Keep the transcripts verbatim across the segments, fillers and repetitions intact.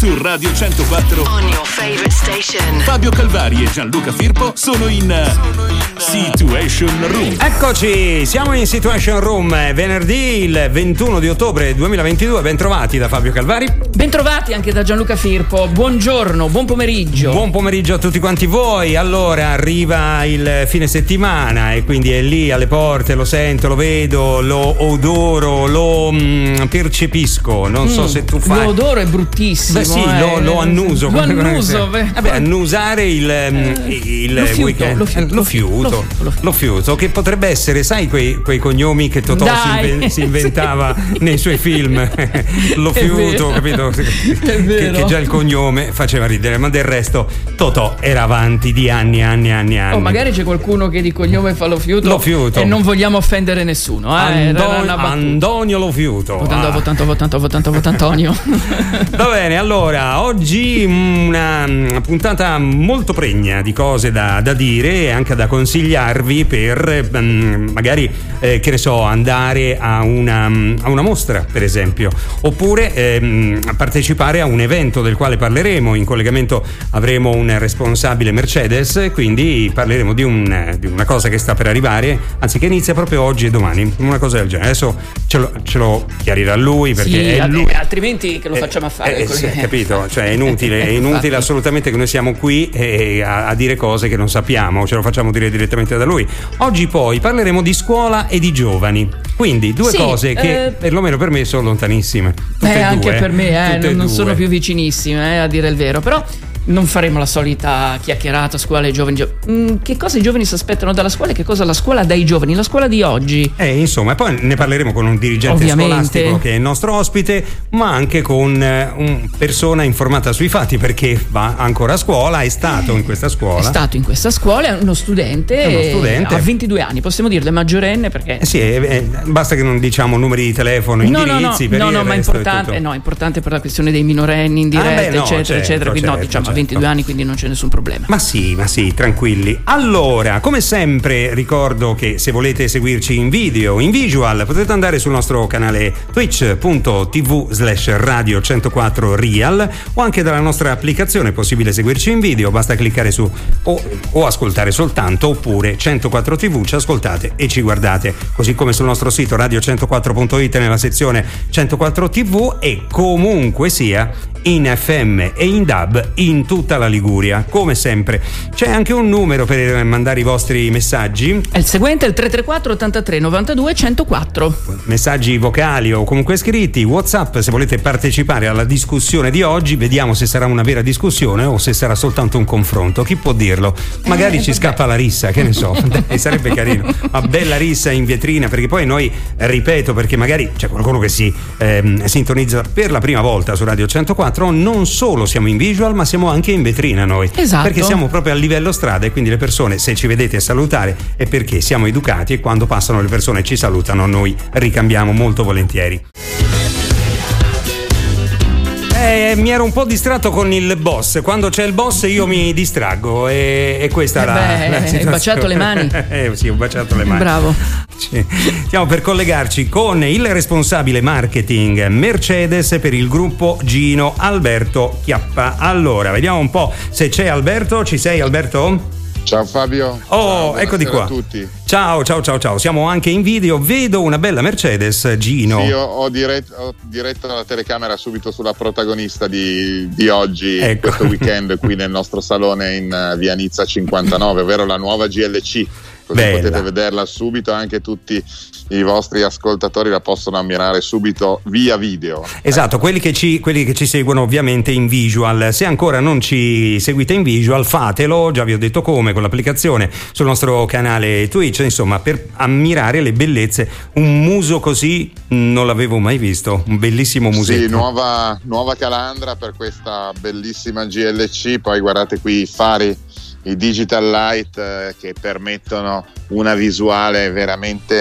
su Radio centoquattro. On your favorite station. Fabio Calvari e Gianluca Firpo sono in, sono in Situation Room. Eccoci, siamo in Situation Room, venerdì il ventuno di ottobre duemilaventidue. Bentrovati da Fabio Calvari. Bentrovati anche da Gianluca Firpo. Buongiorno, buon pomeriggio. Buon pomeriggio a tutti quanti voi. Allora, arriva il fine settimana e quindi è lì alle porte, lo sento, lo vedo, lo odoro, lo mm, percepisco. Non mm, so se tu fai. Lo odoro è bruttissimo. Beh sì, eh. lo, lo annuso. Lo annuso. Vabbè, annusare il, eh, il lo fiuto, weekend. Lo fiuto, lo fiuto. Lo, lo, lo fiuto, che potrebbe essere, sai, quei, quei cognomi che Totò si, inven- si inventava nei suoi film. Lo fiuto, capito? Che, che già il cognome faceva ridere, ma del resto Totò era avanti di anni, anni, anni, anni. Oh, magari c'è qualcuno che di cognome fa lo fiuto, lo fiuto. E non vogliamo offendere nessuno. Eh? Andon- Antonio Lo Fiuto. Votando, ah. votando, votando, votando, votando Antonio. Va bene, allora, oggi una puntata molto pregna di cose da, da dire e anche da consigliarvi per um, magari, eh, che ne so, andare a una, a una mostra, per esempio, oppure ehm, partecipare a un evento del quale parleremo. In collegamento avremo un responsabile Mercedes, quindi parleremo di, un, di una cosa che sta per arrivare, anzi che inizia proprio oggi e domani, una cosa del genere. Adesso ce lo, ce lo chiarirà lui, perché sì, è lui. altrimenti che lo facciamo a fare? Eh, sì, capito? Cioè è inutile, è inutile assolutamente che noi siamo qui eh, a, a dire cose che non sappiamo, ce lo facciamo dire direttamente da lui. Oggi poi parleremo di scuola e di giovani, quindi due sì, cose che eh, perlomeno per me sono lontanissime. Tutte eh, anche due, per me, eh, non, non sono più vicinissime, eh, a dire il vero, però non faremo la solita chiacchierata scuola e giovani. Gio- mm, che cosa i giovani si aspettano dalla scuola e che cosa la scuola dai giovani, la scuola di oggi. Eh, insomma, poi ne parleremo con un dirigente Ovviamente. scolastico che è il nostro ospite, ma anche con eh, una persona informata sui fatti, perché va ancora a scuola, è stato in questa scuola. È stato in questa scuola, è uno studente, è uno studente. Ha ventidue anni, possiamo dirlo, è maggiorenne perché. Eh sì, eh, eh, basta che non diciamo numeri di telefono, no, indirizzi. No, per no, il no, ma è resto importante, no, è importante per la questione dei minorenni in diretta, ah, beh, no, eccetera, certo, eccetera. Quindi certo, no, diciamo certo. ventidue anni, quindi non c'è nessun problema. Ma sì, ma sì, tranquilli. Allora, come sempre ricordo che se volete seguirci in video, in visual, potete andare sul nostro canale twitch.tv slash radio centoquattro real o anche dalla nostra applicazione è possibile seguirci in video, basta cliccare su o, o ascoltare soltanto, oppure centoquattro tivù, ci ascoltate e ci guardate, così come sul nostro sito radio centoquattro punto it nella sezione centoquattro tivù e comunque sia in F M e in D A B in tutta la Liguria. Come sempre c'è anche un numero per mandare i vostri messaggi, è il seguente, il tre tre quattro ottantatré novantadue centoquattro. Messaggi vocali o comunque scritti, WhatsApp, se volete partecipare alla discussione di oggi. Vediamo se sarà una vera discussione o se sarà soltanto un confronto, chi può dirlo? Magari eh, ci scappa la rissa, che ne so. Dai, sarebbe carino, una bella rissa in vetrina, perché poi noi, ripeto, perché magari c'è qualcuno che si ehm, sintonizza per la prima volta su Radio centoquattro, non solo siamo in visual ma siamo anche in vetrina noi, esatto, perché siamo proprio a livello strada e quindi le persone, se ci vedete salutare, è perché siamo educati e quando passano le persone e ci salutano noi ricambiamo molto volentieri. Eh, mi ero un po' distratto con il boss. Quando c'è il boss io mi distraggo e, e questa eh è la, beh, la situazione. Hai baciato le mani. eh sì, ho baciato le mani. Bravo. Stiamo per collegarci con il responsabile marketing Mercedes per il gruppo Gino, Alberto Chiappa. Allora, vediamo un po' se c'è Alberto. Ci sei, Alberto? Ciao Fabio. Oh, ciao, eccoti qua. a tutti. Ciao, ciao, ciao, ciao. Siamo anche in video. Vedo una bella Mercedes, Gino. Sì, io ho, dirett- ho diretto la telecamera subito sulla protagonista di, di oggi, ecco. Questo weekend qui nel nostro salone in uh, via Nizza cinquantanove, ovvero la nuova G L C. Così bella. Potete vederla subito, anche tutti i vostri ascoltatori la possono ammirare subito via video. Esatto, quelli che ci, quelli che ci seguono ovviamente in visual. Se ancora non ci seguite in visual, fatelo, già vi ho detto come, con l'applicazione sul nostro canale Twitch, insomma, per ammirare le bellezze. Un muso così non l'avevo mai visto, un bellissimo musetto. Sì, nuova, nuova calandra per questa bellissima G L C. Poi guardate qui i fari, i digital light eh, che permettono una visuale veramente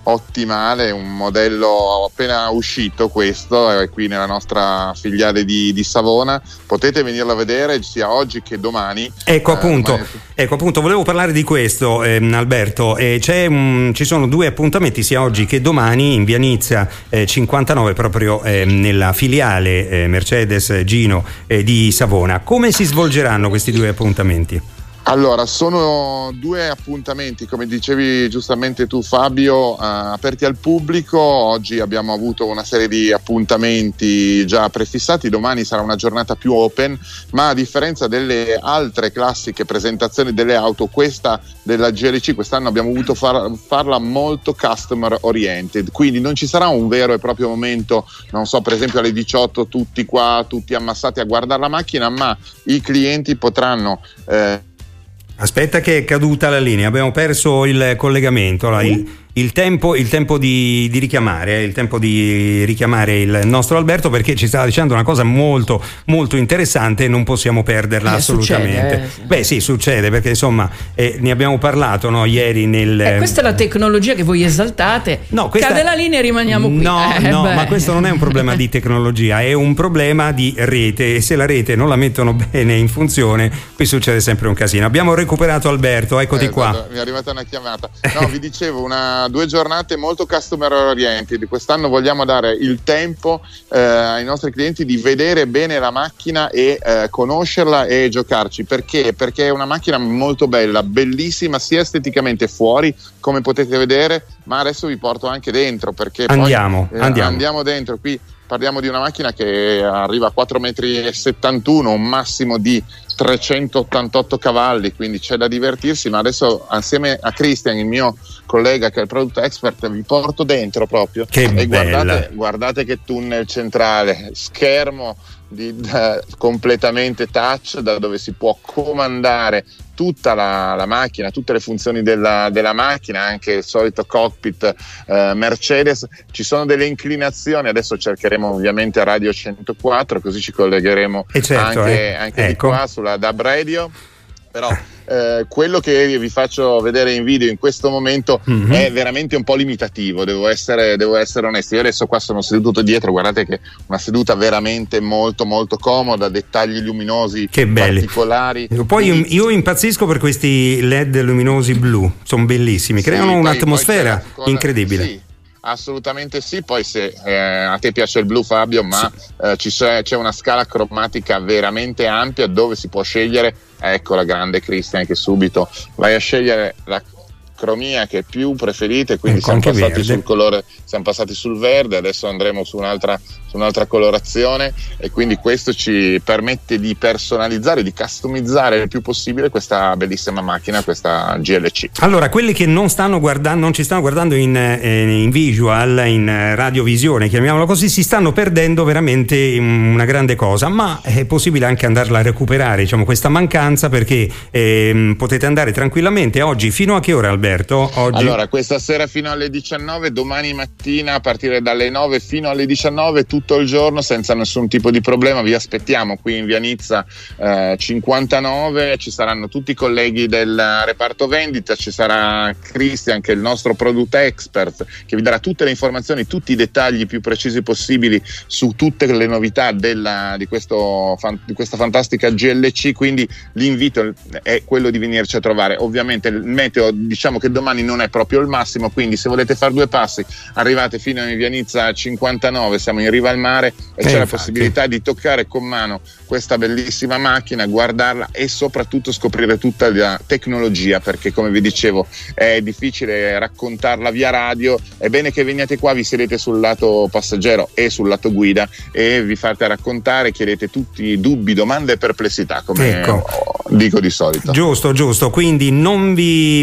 ottimale, un modello appena uscito questo, è qui nella nostra filiale di, di Savona, potete venirlo a vedere sia oggi che domani. Ecco appunto, eh, ecco appunto, volevo parlare di questo, ehm, Alberto, eh, c'è un, ci sono due appuntamenti sia oggi che domani in via Nizza eh, cinquantanove, proprio eh, nella filiale eh, Mercedes Gino eh, di Savona. Come si svolgeranno questi due appuntamenti? Allora, sono due appuntamenti, come dicevi giustamente tu Fabio, eh, aperti al pubblico. Oggi abbiamo avuto una serie di appuntamenti già prefissati, domani sarà una giornata più open, ma a differenza delle altre classiche presentazioni delle auto, questa della G L C quest'anno abbiamo voluto far, farla molto customer oriented, quindi non ci sarà un vero e proprio momento, non so, per esempio alle diciotto tutti qua, tutti ammassati a guardare la macchina, ma i clienti potranno... Eh, Aspetta che è caduta la linea, abbiamo perso il collegamento. Allora, il, il tempo, il tempo di, di richiamare, il tempo di richiamare il nostro Alberto, perché ci stava dicendo una cosa molto molto interessante e non possiamo perderla eh, assolutamente. Succede, eh, sì. Beh sì, succede, perché insomma eh, ne abbiamo parlato, no, ieri nel... Eh, questa è la tecnologia che voi esaltate, no, questa... cade la linea e rimaniamo qui. No, eh, no, beh. ma questo non è un problema di tecnologia, è un problema di rete, e se la rete non la mettono bene in funzione, qui succede sempre un casino. Abbiamo recuperato Alberto, eccoti eh, qua. Esatto, mi è arrivata una chiamata. No, vi dicevo, una due giornate molto customer oriented. Quest'anno vogliamo dare il tempo eh, ai nostri clienti di vedere bene la macchina e eh, conoscerla e giocarci. Perché? Perché è una macchina molto bella, bellissima sia esteticamente fuori, come potete vedere, ma adesso vi porto anche dentro, perché andiamo, poi, eh, andiamo. andiamo dentro. Qui parliamo di una macchina che arriva a quattro metri e settantuno, un massimo di trecentottantotto cavalli, quindi c'è da divertirsi, ma adesso assieme a Christian, il mio collega che è il product expert, vi porto dentro proprio. Che e bella. guardate, guardate che tunnel centrale, schermo di, da, completamente touch, da dove si può comandare tutta la, la macchina, tutte le funzioni della, della macchina, anche il solito cockpit eh, Mercedes. Ci sono delle inclinazioni, adesso cercheremo ovviamente Radio centoquattro, così ci collegheremo eh certo, anche, eh. anche ecco. di qua sulla D A B Radio. Però eh, quello che vi faccio vedere in video in questo momento mm-hmm. è veramente un po' limitativo, devo essere, devo essere onesto. Io adesso qua sono seduto dietro, guardate che una seduta veramente molto molto comoda, dettagli luminosi che belli, particolari. Poi io, io impazzisco per questi L E D luminosi blu, sono bellissimi, creano sì, un'atmosfera poi con... incredibile. Sì. Assolutamente sì, poi se eh, a te piace il blu Fabio, ma sì. eh, ci c'è, c'è una scala cromatica veramente ampia dove si può scegliere, ecco la grande Christian che subito vai a scegliere la cromia che più preferite, quindi ecco, siamo passati verde. sul colore, siamo passati sul verde, adesso andremo su un'altra, su un'altra colorazione, e quindi questo ci permette di personalizzare, di customizzare il più possibile questa bellissima macchina, questa G L C. Allora, quelli che non stanno guardando, non ci stanno guardando in, eh, in visual, in radiovisione, chiamiamolo così, si stanno perdendo veramente una grande cosa, ma è possibile anche andarla a recuperare, diciamo, questa mancanza, perché eh, potete andare tranquillamente oggi fino a che ora, Alberto? Oggi? Allora, questa sera fino alle diciannove, domani mattina a partire dalle nove fino alle diciannove, tutto il giorno senza nessun tipo di problema. Vi aspettiamo qui in via Nizza eh, cinquantanove, ci saranno tutti i colleghi del reparto vendita, ci sarà Christian che è il nostro product expert che vi darà tutte le informazioni, tutti i dettagli più precisi possibili su tutte le novità della, di, questo, di questa fantastica G L C, quindi l'invito è quello di venirci a trovare. Ovviamente il meteo, diciamo che domani non è proprio il massimo, quindi se volete fare due passi arrivate fino a via Nizza cinquantanove, siamo in riva al mare e eh, c'è infatti. la possibilità di toccare con mano questa bellissima macchina, guardarla e soprattutto scoprire tutta la tecnologia, perché come vi dicevo è difficile raccontarla via radio. È bene che veniate qua, vi sedete sul lato passeggero e sul lato guida e vi fate raccontare, chiedete tutti i dubbi, domande e perplessità, come ecco. dico di solito. Giusto, giusto, quindi non vi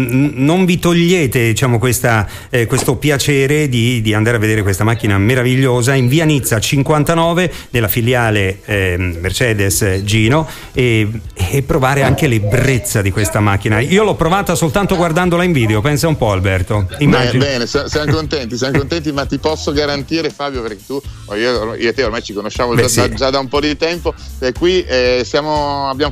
non vi togliete, diciamo, questa, eh, questo piacere di, di andare a vedere questa macchina meravigliosa in via Nizza cinquantanove nella filiale eh, Mercedes Gino, e, e provare anche l'ebbrezza di questa macchina. Io l'ho provata soltanto guardandola in video, pensa un po', Alberto. Immagino. Bene, bene, siamo contenti, siamo contenti, ma ti posso garantire, Fabio, perché tu, io, io e te ormai ci conosciamo Beh, già, sì. già da un po' di tempo, e qui eh, siamo, abbiamo fatto un'altra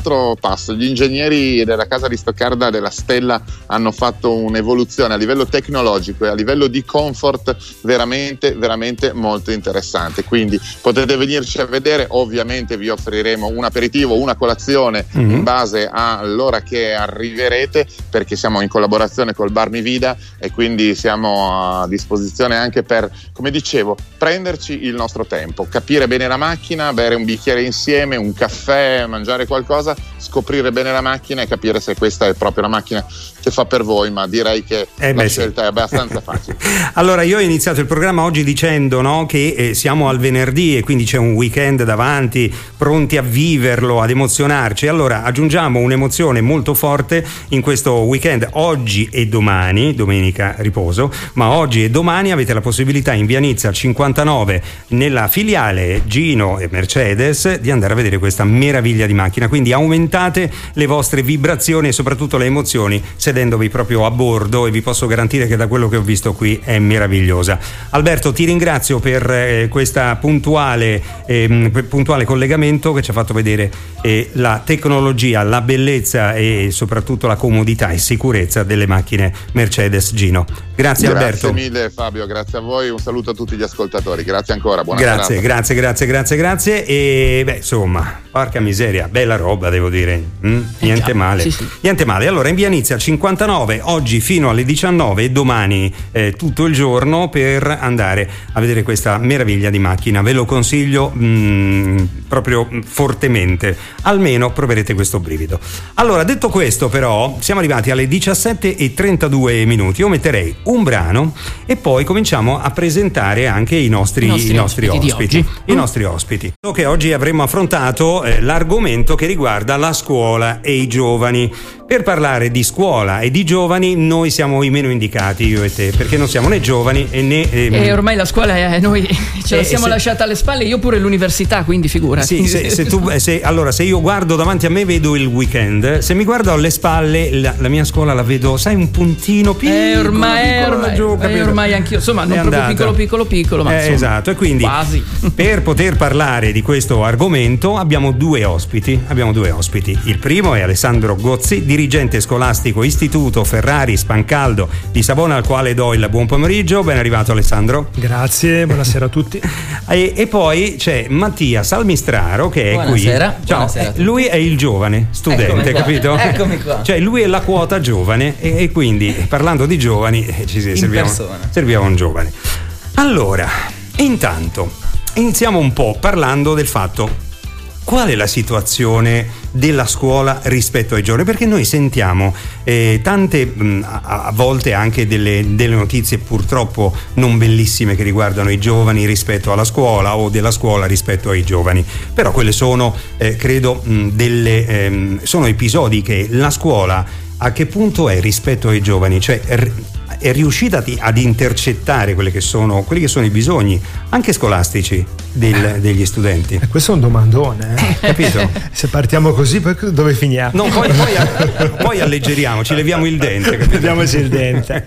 altro passo. Gli ingegneri della casa di Stoccarda della Stella hanno fatto un'evoluzione a livello tecnologico e a livello di comfort veramente veramente molto interessante, quindi potete venirci a vedere. Ovviamente vi offriremo un aperitivo, una colazione mm-hmm. in base all'ora che arriverete, perché siamo in collaborazione col Bar Mi Vida e quindi siamo a disposizione anche per, come dicevo, prenderci il nostro tempo, capire bene la macchina, bere un bicchiere insieme, un caffè, mangiare qualcosa, scoprire bene la macchina e capire se questa è proprio la macchina che fa per voi, ma direi che eh la beh, scelta sì. è abbastanza facile. Allora, io ho iniziato il programma oggi dicendo, no, che eh, siamo al venerdì e quindi c'è un weekend davanti, pronti a viverlo, ad emozionarci. Allora aggiungiamo un'emozione molto forte in questo weekend, oggi e domani, domenica riposo, ma oggi e domani avete la possibilità in via Nizza cinquantanove, nella filiale Gino e Mercedes, di andare a vedere questa meraviglia di macchina, quindi aumentate le vostre vibrazioni e soprattutto le emozioni sedendovi proprio a bordo, e vi posso garantire che da quello che ho visto qui è meravigliosa. Alberto, ti ringrazio per eh, questa puntuale, eh, puntuale collegamento che ci ha fatto vedere eh, la tecnologia, la bellezza e soprattutto la comodità e sicurezza delle macchine Mercedes Gino. Grazie, grazie Alberto. Grazie mille Fabio, grazie a voi, un saluto a tutti gli ascoltatori, grazie ancora, buona grazie, serata. Grazie, grazie, grazie, grazie e beh, insomma, porca miseria, bella roba devo dire, mm? niente già, male, sì, sì. niente male. Allora in via Nizza cinquantanove, oggi fino alle diciannove e domani eh, tutto il giorno per andare a vedere questa meraviglia di macchina, ve lo consiglio mh, proprio fortemente, almeno proverete questo brivido. Allora, detto questo, però siamo arrivati alle diciassette e trentadue minuti, io metterei un brano e poi cominciamo a presentare anche i nostri, I nostri, i nostri ospiti, ospiti, di i nostri ospiti. So che oggi avremo affrontato eh, l'argomento che riguarda la scuola e i giovani. Per parlare di scuola e di giovani noi siamo i meno indicati, io e te, perché non siamo né giovani e né ehm... e ormai la scuola è, noi ce la eh, siamo se... lasciata alle spalle, io pure l'università, quindi figurati. Sì, se, se tu, se, allora se io guardo davanti a me vedo il weekend, se mi guardo alle spalle la, la mia scuola la vedo, sai, un puntino piccolo, eh, ormai, piccolo ormai, giù, eh, ormai anch'io, insomma, non proprio andata. piccolo piccolo piccolo, ma eh, insomma, esatto, e quindi quasi. Per poter parlare di questo argomento abbiamo due ospiti, abbiamo due ospiti. Il primo è Alessandro Gozzi, dirigente scolastico Istituto Ferrari Spancaldo di Savona, al quale do il buon pomeriggio. Ben arrivato Alessandro. Grazie, buonasera a tutti. E, e poi c'è Mattia Salmistraro che è buonasera, qui. Ciao, buonasera. Eh, lui è il giovane studente, capito? Eccomi qua. Cioè lui è la quota giovane e, e quindi parlando di giovani eh, ci serviamo, serviamo un giovane. Allora, intanto iniziamo un po' parlando del fatto: qual è la situazione della scuola rispetto ai giovani? Perché noi sentiamo eh, tante mh, a, a volte anche delle, delle notizie purtroppo non bellissime che riguardano i giovani rispetto alla scuola o della scuola rispetto ai giovani, però quelle sono eh, credo mh, delle ehm, sono episodi che la scuola a che punto è rispetto ai giovani, cioè r- è riuscita ad intercettare quelli che sono, quelli che sono i bisogni anche scolastici del, degli studenti? Eh, questo è un domandone, eh? Capito? Se partiamo così, poi dove finiamo? No, poi, poi, poi alleggeriamo, ci leviamo il dente, capito? Leviamoci il dente.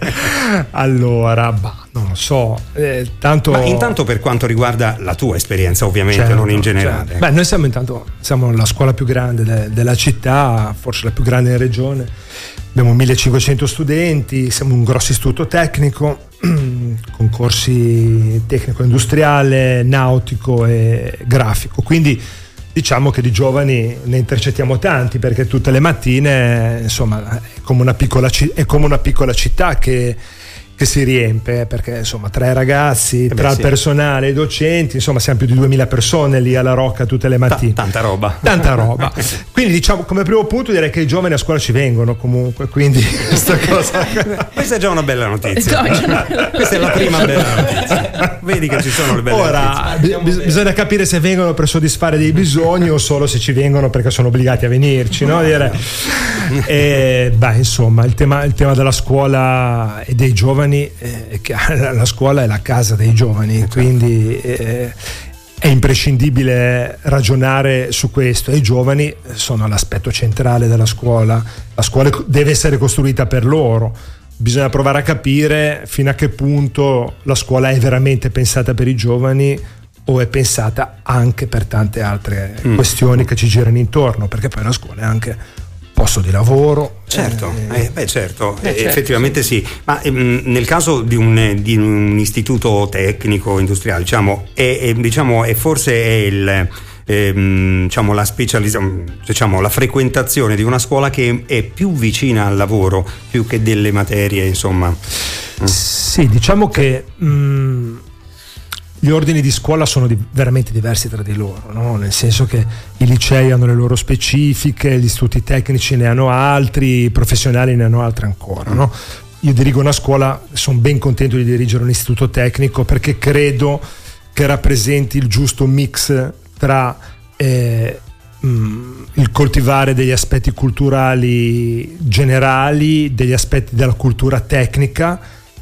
Allora, bah, non lo so, eh, tanto. Ma intanto per quanto riguarda la tua esperienza, ovviamente, certo, non in generale. Certo. Beh, noi siamo intanto siamo la scuola più grande de- della città, forse la più grande in regione. Abbiamo millecinquecento studenti, siamo un grosso istituto tecnico, con corsi tecnico-industriale, nautico e grafico. Quindi diciamo che di giovani ne intercettiamo tanti, perché tutte le mattine, insomma, è come una piccola, è come una piccola città che che si riempie, perché insomma tra i ragazzi, eh beh, tra sì. il personale, i docenti, insomma siamo più di duemila persone lì alla Rocca tutte le mattine. Ta- tanta roba. Tanta roba. Quindi diciamo come primo punto direi che i giovani a scuola ci vengono comunque, quindi questa cosa. Questa è già una bella notizia. Questa è la prima bella notizia. Vedi che ci sono le belle Ora, notizie. bis- bisogna capire se vengono per soddisfare dei bisogni o solo se ci vengono perché sono obbligati a venirci, no? Dire. E, beh, insomma, il tema, il tema della scuola e dei giovani è che la scuola è la casa dei giovani, quindi eh, è imprescindibile ragionare su questo, e i giovani sono l'aspetto centrale della scuola. La scuola deve essere costruita per loro. Bisogna provare a capire fino a che punto la scuola è veramente pensata per i giovani o è pensata anche per tante altre mm. questioni che ci girano intorno, perché poi la scuola è anche posto di lavoro. Certo, eh, eh, beh certo, eh, certo, effettivamente sì, sì. Ma ehm, nel caso di un, di un istituto tecnico industriale, diciamo, è, è, diciamo, è forse è il ehm, diciamo la specializzazione, diciamo la frequentazione di una scuola che è più vicina al lavoro più che delle materie, insomma. Sì, diciamo che mh, gli ordini di scuola sono di, veramente diversi tra di loro, no? Nel senso che i licei hanno le loro specifiche, gli istituti tecnici ne hanno altri, i professionali ne hanno altri ancora, no? Io dirigo una scuola, sono ben contento di dirigere un istituto tecnico perché credo che rappresenti il giusto mix tra eh, mh, il coltivare degli aspetti culturali generali, degli aspetti della cultura tecnica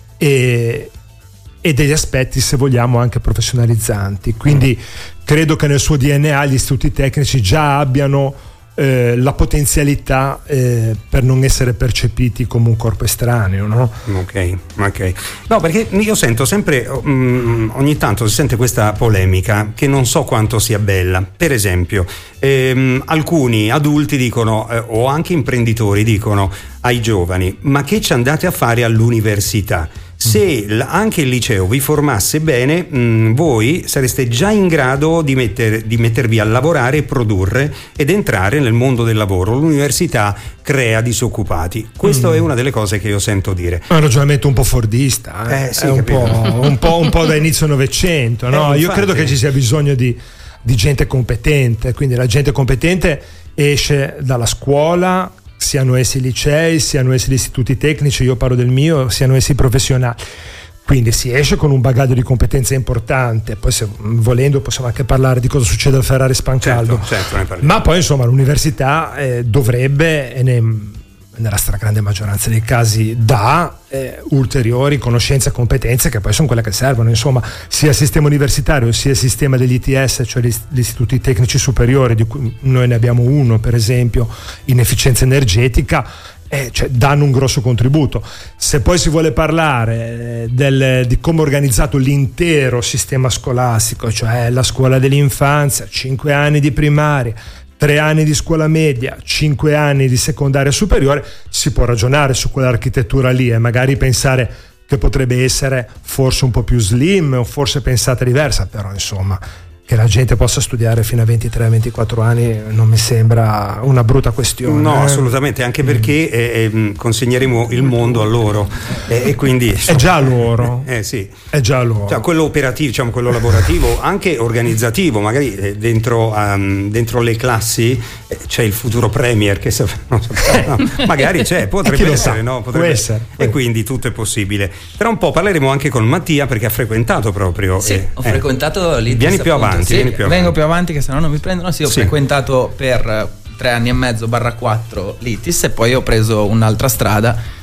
e e degli aspetti, se vogliamo, anche professionalizzanti. Quindi credo che nel suo D N A gli istituti tecnici già abbiano eh, la potenzialità eh, per non essere percepiti come un corpo estraneo, no? Ok, ok. No, perché io sento sempre, um, ogni tanto si sente questa polemica che non so quanto sia bella. Per esempio, ehm, alcuni adulti dicono, eh, o anche imprenditori dicono ai giovani: ma che ci andate a fare all'università? Se anche il liceo vi formasse bene, mh, voi sareste già in grado di, metter, di mettervi a lavorare e produrre ed entrare nel mondo del lavoro. L'università crea disoccupati. Questo mm. è una delle cose che io sento dire. È un ragionamento un po' fordista, eh? Eh, sì, è un po', un, po', un po' da inizio Novecento, no? Eh, io credo che ci sia bisogno di, di gente competente, quindi la gente competente esce dalla scuola, siano essi licei, siano essi gli istituti tecnici, io parlo del mio, siano essi professionali. Quindi si esce con un bagaglio di competenze importante, poi se volendo possiamo anche parlare di cosa succede al Ferrari Spancaldo. Certo, certo, ne ma poi insomma l'università eh, dovrebbe, e ne, nella stragrande maggioranza dei casi dà eh, ulteriori conoscenze e competenze che poi sono quelle che servono, insomma, sia il sistema universitario sia il sistema degli I T S, cioè gli, gli istituti tecnici superiori, di cui noi ne abbiamo uno per esempio in efficienza energetica, eh, cioè danno un grosso contributo. Se poi si vuole parlare del, di come è organizzato l'intero sistema scolastico, cioè la scuola dell'infanzia, cinque anni di primaria, tre anni di scuola media, cinque anni di secondaria superiore, si può ragionare su quell'architettura lì e magari pensare che potrebbe essere forse un po' più slim o forse pensata diversa, però insomma che la gente possa studiare fino a ventitré ventiquattro anni non mi sembra una brutta questione. No, eh? assolutamente, anche perché eh, eh, consegneremo il mondo a loro eh, e quindi è già loro. Eh sì. È già loro. Cioè, quello operativo, diciamo quello lavorativo, anche organizzativo, magari eh, dentro, um, dentro le classi eh, c'è il futuro premier che se, non so, no, magari c'è, potrebbe essere, no? Potrebbe essere. E quindi tutto è possibile. Tra un po' parleremo anche con Mattia perché ha frequentato proprio. Sì, eh, ho frequentato l'I T S. Vieni più avanti. Sì, vieni più avanti. vengo più avanti che se no non mi prendono. Sì, ho sì. frequentato per tre anni e mezzo barra quattro l'I T S e poi ho preso un'altra strada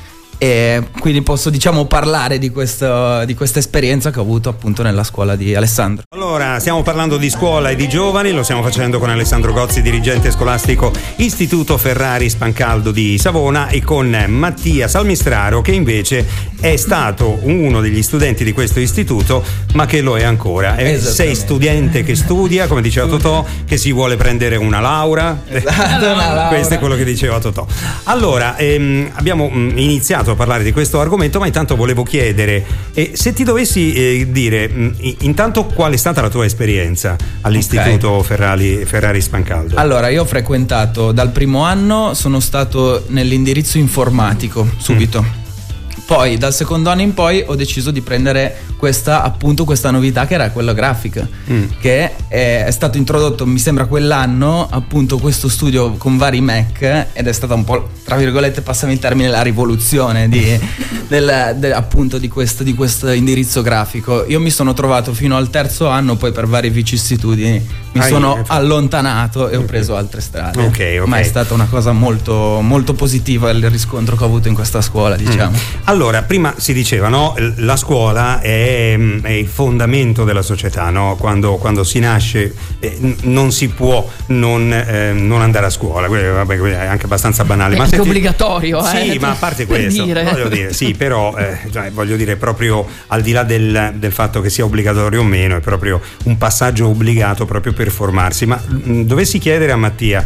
e quindi posso diciamo parlare di, questo, di questa esperienza che ho avuto appunto nella scuola di Alessandro. Allora, stiamo parlando di scuola e di giovani, lo stiamo facendo con Alessandro Gozzi, dirigente scolastico Istituto Ferrari Spancaldo di Savona, e con Mattia Salmistraro che invece è stato uno degli studenti di questo istituto ma che lo è ancora. Sei studente che studia, come diceva Totò, che si vuole prendere una laurea. Esatto, una laurea. Questo è quello che diceva Totò. Allora, ehm, abbiamo mh, iniziato a parlare di questo argomento, ma intanto volevo chiedere eh, se ti dovessi eh, dire mh, intanto qual è stata la tua esperienza all'Istituto okay. Ferrari, Ferrari Spancaldo. Allora, io ho frequentato dal primo anno, sono stato nell'indirizzo informatico subito. Mm. Poi dal secondo anno in poi ho deciso di prendere questa appunto questa novità che era quella grafica, mm. che è, è stato introdotto mi sembra quell'anno appunto questo studio con vari Mac ed è stata un po' tra virgolette, passami il termine, la rivoluzione di, del, de, appunto di questo, di questo indirizzo grafico. Io mi sono trovato fino al terzo anno, poi per varie vicissitudini mi ah, sono io, allontanato e ho preso altre strade. Okay, okay. Ma è stata una cosa molto molto positiva il riscontro che ho avuto in questa scuola, diciamo. Mm. allora, prima si diceva, no? La scuola è, è il fondamento della società, no? Quando, quando si nasce eh, non si può non, eh, non andare a scuola, vabbè, è anche abbastanza banale. È ma anche senti, obbligatorio, sì, eh, ma a parte questo, dire. voglio dire, sì, però eh, cioè, voglio dire, proprio al di là del, del fatto che sia obbligatorio o meno, è proprio un passaggio obbligato proprio per formarsi. Ma mh, dovessi chiedere a Mattia,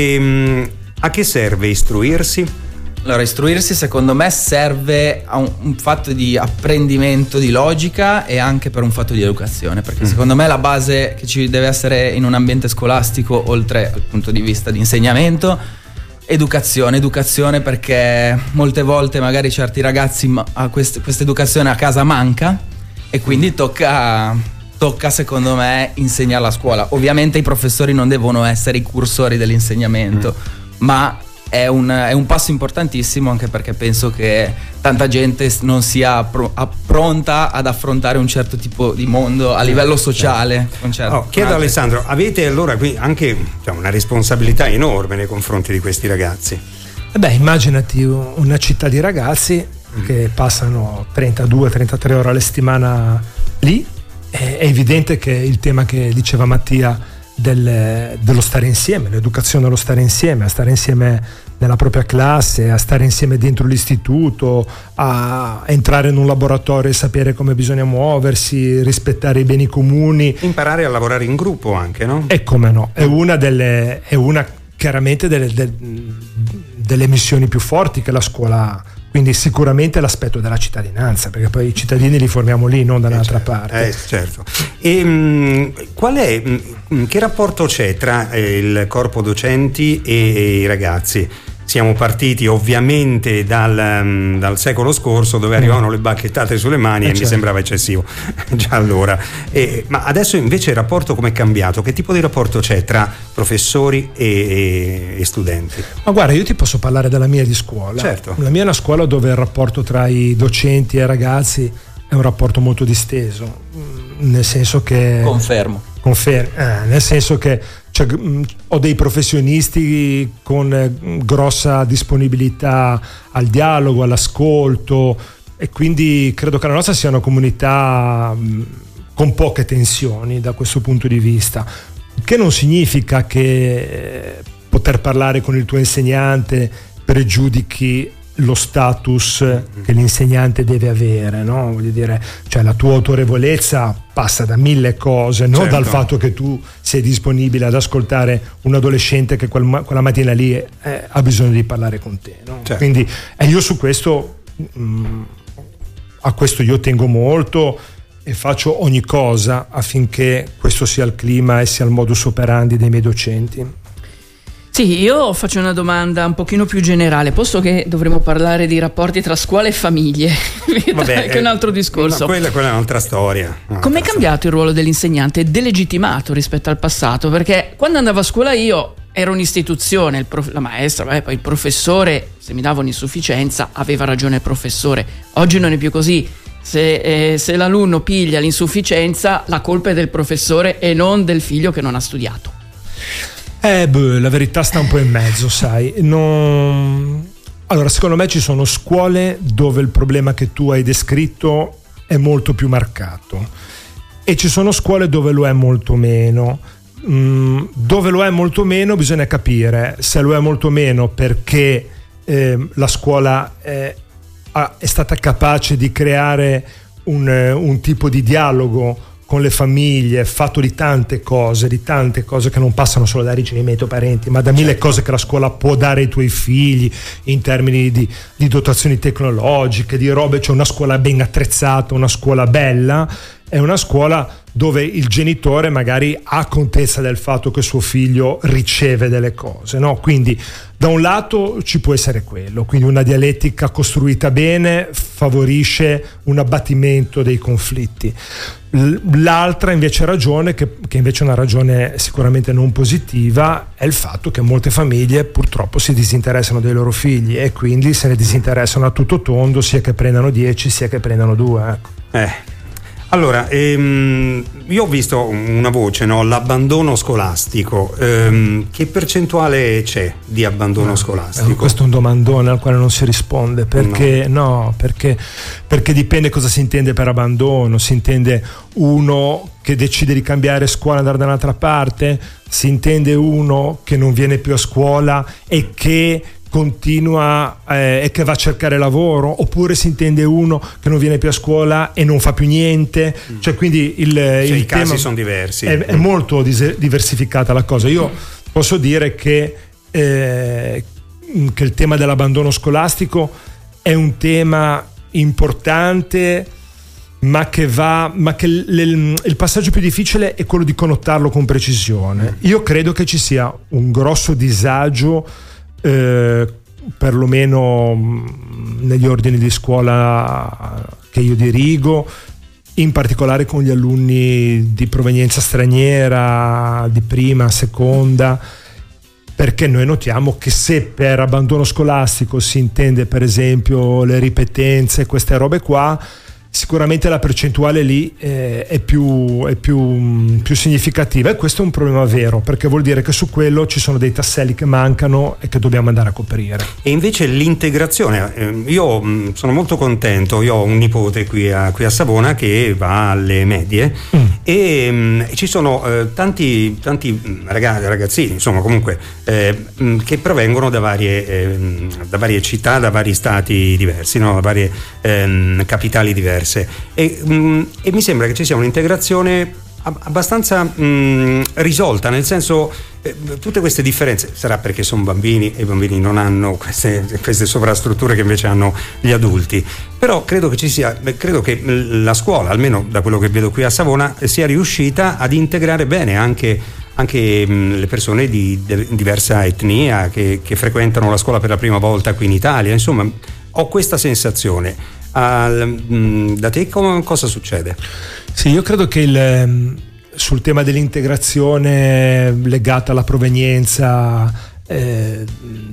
ehm, a che serve istruirsi? Allora, istruirsi secondo me serve a un, un fatto di apprendimento di logica e anche per un fatto di educazione, perché mm. secondo me la base che ci deve essere in un ambiente scolastico, oltre al punto di vista di insegnamento, educazione, educazione perché molte volte magari certi ragazzi a questa educazione a casa manca e quindi tocca, tocca secondo me insegnare a scuola. Ovviamente i professori non devono essere i cursori dell'insegnamento, mm. ma È un, è un passo importantissimo, anche perché penso che tanta gente non sia pro, a, pronta ad affrontare un certo tipo di mondo a livello sociale. Certo. Oh, chiedo a Alessandro, avete allora qui anche cioè, una responsabilità enorme nei confronti di questi ragazzi? Eh beh, immaginati una città di ragazzi mm. che passano trentadue trentatré ore alla settimana lì. È, è evidente che il tema che diceva Mattia Del, dello stare insieme, l'educazione allo stare insieme, a stare insieme nella propria classe, a stare insieme dentro l'istituto, a entrare in un laboratorio e sapere come bisogna muoversi, rispettare i beni comuni, imparare a lavorare in gruppo anche, no? E come no, è una delle è una chiaramente delle, delle, delle missioni più forti che la scuola ha. Quindi sicuramente l'aspetto della cittadinanza, perché poi i cittadini li formiamo lì, non da un'altra eh certo, parte. Eh, certo. E mh, qual è, mh, che rapporto c'è tra eh, il corpo docenti e, e i ragazzi? Siamo partiti ovviamente dal, um, dal secolo scorso, dove arrivavano le bacchettate sulle mani eh e certo. mi sembrava eccessivo già allora. E, ma adesso invece il rapporto com'è cambiato? Che tipo di rapporto c'è tra professori e, e, e studenti? Ma guarda, io ti posso parlare della mia di scuola. Certo. La mia è una scuola dove il rapporto tra i docenti e i ragazzi è un rapporto molto disteso, nel senso che... Confermo. Confermo, eh, nel senso che cioè, ho dei professionisti con eh, grossa disponibilità al dialogo, all'ascolto, e quindi credo che la nostra sia una comunità mh, con poche tensioni da questo punto di vista, che non significa che eh, poter parlare con il tuo insegnante pregiudichi lo status che l'insegnante deve avere, no? Voglio dire, cioè la tua autorevolezza passa da mille cose, non certo. dal fatto che tu sei disponibile ad ascoltare un adolescente che quel, quella mattina lì eh, ha bisogno di parlare con te, no? Certo. Quindi eh, io su questo mh, a questo io tengo molto e faccio ogni cosa affinché questo sia il clima e sia il modus operandi dei miei docenti. Sì, io faccio una domanda un pochino più generale, posto che dovremo parlare di rapporti tra scuola e famiglie. Vabbè, che è un altro discorso. No, quella, quella è un'altra storia. Com'è cambiato il ruolo dell'insegnante? Delegittimato rispetto al passato? Perché quando andavo a scuola io ero un'istituzione, il prof, la maestra, vabbè, poi il professore, se mi dava un'insufficienza aveva ragione il professore. Oggi non è più così. Se, eh, se l'alunno piglia l'insufficienza, la colpa è del professore e non del figlio che non ha studiato. Eh beh, la verità sta un po' in mezzo, sai. Non... Allora, secondo me ci sono scuole dove il problema che tu hai descritto è molto più marcato e ci sono scuole dove lo è molto meno. Mm, dove lo è molto meno bisogna capire se lo è molto meno perché eh, la scuola è, è stata capace di creare un, un tipo di dialogo con le famiglie, fatto di tante cose, di tante cose che non passano solo da ricevimento parenti, ma da mille certo. cose che la scuola può dare ai tuoi figli in termini di, di dotazioni tecnologiche, di robe. C'è una scuola ben attrezzata, una scuola bella, è una scuola dove il genitore magari ha contezza del fatto che suo figlio riceve delle cose, no? Quindi da un lato ci può essere quello, quindi una dialettica costruita bene favorisce un abbattimento dei conflitti. L'altra invece ragione, che, che invece è una ragione sicuramente non positiva, è il fatto che molte famiglie purtroppo si disinteressano dei loro figli e quindi se ne disinteressano a tutto tondo, sia che prendano dieci sia che prendano due, ecco. Eh. Allora, ehm, io ho visto una voce, no? L'abbandono scolastico. Ehm, che percentuale c'è di abbandono no, scolastico? Questo è un domandone al quale non si risponde, perché no, no perché, perché dipende cosa si intende per abbandono. Si intende uno che decide di cambiare scuola e andare da un'altra parte, si intende uno che non viene più a scuola e che continua eh, e che va a cercare lavoro, oppure si intende uno che non viene più a scuola e non fa più niente. Mm. Cioè, quindi il, cioè, il i tema casi sono diversi. È, è molto dis- diversificata la cosa. Io posso dire che, eh, che il tema dell'abbandono scolastico è un tema importante, ma che va ma che l- l- il passaggio più difficile è quello di connottarlo con precisione. Io credo che ci sia un grosso disagio, Eh, perlomeno mh, negli ordini di scuola che io dirigo, in particolare con gli alunni di provenienza straniera, di prima, seconda, perché noi notiamo che se per abbandono scolastico si intende per esempio le ripetenze, queste robe qua, sicuramente la percentuale lì eh, è, più, è più, più significativa, e questo è un problema vero, perché vuol dire che su quello ci sono dei tasselli che mancano e che dobbiamo andare a coprire. E invece l'integrazione, eh, io mh, sono molto contento, io ho un nipote qui a, qui a Savona che va alle medie mm. e mh, ci sono eh, tanti, tanti ragazzi, ragazzini, insomma comunque eh, mh, che provengono da varie, eh, da varie città, da vari stati diversi, no? Da varie eh, capitali diverse. E, mh, e mi sembra che ci sia un'integrazione abbastanza mh, risolta, nel senso eh, tutte queste differenze, sarà perché sono bambini e i bambini non hanno queste, queste sovrastrutture che invece hanno gli adulti, però credo che ci sia credo che la scuola, almeno da quello che vedo qui a Savona, sia riuscita ad integrare bene anche anche mh, le persone di, di diversa etnia che, che frequentano la scuola per la prima volta qui in Italia. Insomma, ho questa sensazione. Al, mh, da te com- cosa succede? Sì, io credo che il, sul tema dell'integrazione legata alla provenienza eh,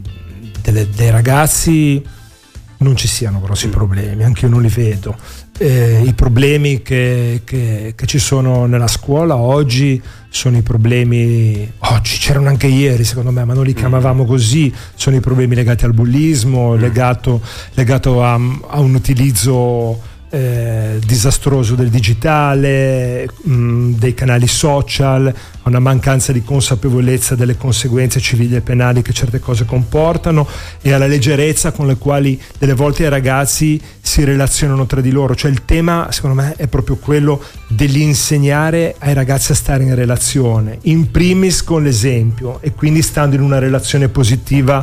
delle, dei ragazzi non ci siano grossi problemi, anche io non li vedo. Eh, i problemi che, che, che ci sono nella scuola oggi sono i problemi, oggi c'erano anche ieri secondo me, ma non li chiamavamo così, sono i problemi legati al bullismo, legato, legato a, a un utilizzo eh, disastroso del digitale, mh, dei canali social, a una mancanza di consapevolezza delle conseguenze civili e penali che certe cose comportano, e alla leggerezza con le quali delle volte i ragazzi si relazionano tra di loro. Cioè il tema secondo me è proprio quello dell'insegnare ai ragazzi a stare in relazione, in primis con l'esempio, e quindi stando in una relazione positiva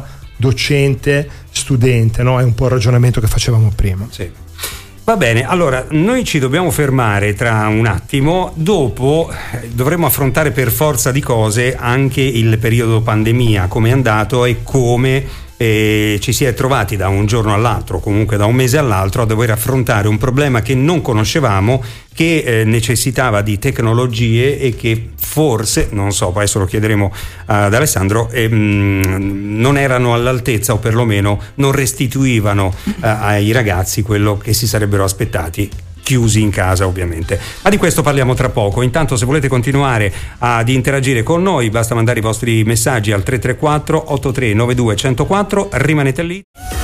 docente-studente, no? È un po' il ragionamento che facevamo prima. Sì. Va bene, allora noi ci dobbiamo fermare tra un attimo, dopo dovremo affrontare per forza di cose anche il periodo pandemia, come è andato e come eh, ci si è trovati da un giorno all'altro, comunque da un mese all'altro, a dover affrontare un problema che non conoscevamo, che eh, necessitava di tecnologie e che forse, non so, poi adesso lo chiederemo ad Alessandro, ehm, non erano all'altezza, o perlomeno non restituivano eh, ai ragazzi quello che si sarebbero aspettati, chiusi in casa ovviamente. Ma di questo parliamo tra poco. Intanto, se volete continuare ad interagire con noi, basta mandare i vostri messaggi al tre tre quattro otto tre nove due uno zero quattro. Rimanete lì.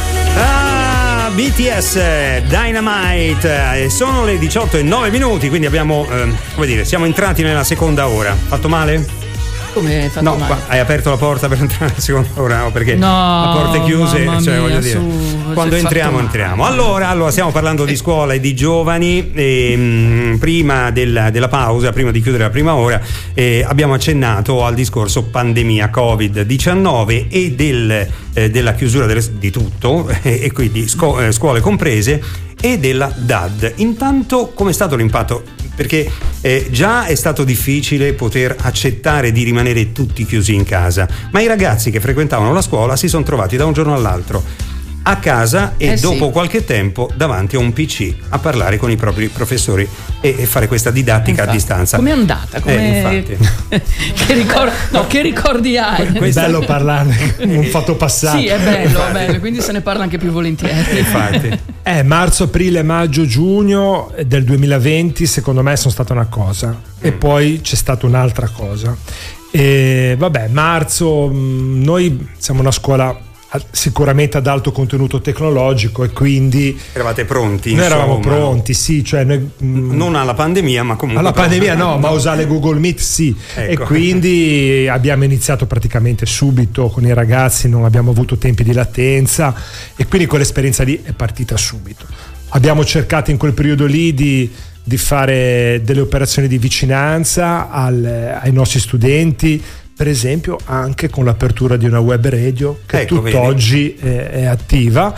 Ah, B T S Dynamite, sono le diciotto e nove minuti, quindi abbiamo eh, come dire, siamo entrati nella seconda ora. Fatto male? Come fatto no, male? Hai aperto la porta per entrare nella seconda ora? No, perché no, a porte chiuse, cioè mia, voglio dire, su, quando entriamo entriamo. Allora, allora stiamo parlando di scuola e di giovani. E, mh, prima della, della pausa, prima di chiudere la prima ora, eh, abbiamo accennato al discorso pandemia covid diciannove e del, eh, della chiusura delle, di tutto, eh, e quindi sco- eh, scuole comprese, e della D A D. Intanto, com'è stato l'impatto? Perché eh, già è stato difficile poter accettare di rimanere tutti chiusi in casa, ma i ragazzi che frequentavano la scuola si sono trovati da un giorno all'altro a casa e eh dopo sì. qualche tempo davanti a un P C a parlare con i propri professori e, e fare questa didattica infatti, a distanza. Com'è andata? Come... Eh, che, ricordi, no, che ricordi hai? È bello parlarne un fatto passato. Sì, è bello, è bello, quindi se ne parla anche più volentieri. Infatti. Eh, marzo, aprile, maggio, giugno del duemilaventi secondo me sono stata una cosa mm. e poi c'è stata un'altra cosa. E vabbè, marzo, noi siamo una scuola sicuramente ad alto contenuto tecnologico e quindi eravate pronti, noi insomma, eravamo pronti, sì, cioè noi, mh, non alla pandemia ma comunque alla pronti. pandemia no, ma usare Google Meet sì, ecco. E quindi abbiamo iniziato praticamente subito con i ragazzi, non abbiamo avuto tempi di latenza e quindi quell'esperienza lì è partita subito. Abbiamo cercato in quel periodo lì di di fare delle operazioni di vicinanza al, ai nostri studenti, per esempio anche con l'apertura di una web radio che ecco, tutt'oggi è, è attiva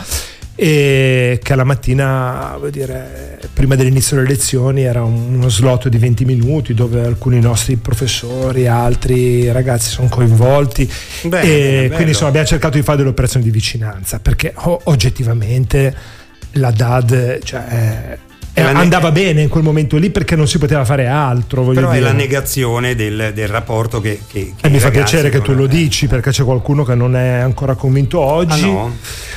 e che alla mattina, vuol dire, prima dell'inizio delle lezioni era uno slot di venti minuti dove alcuni nostri professori, altri ragazzi sono coinvolti. Beh, e quindi insomma abbiamo cercato di fare delle operazioni di vicinanza perché oh, oggettivamente la D A D cioè, è, Eh, andava bene in quel momento lì perché non si poteva fare altro, però dire. È la negazione del, del rapporto che, che, che e mi fa piacere che tu lo dici perché c'è qualcuno che non è ancora convinto oggi. Ah, no?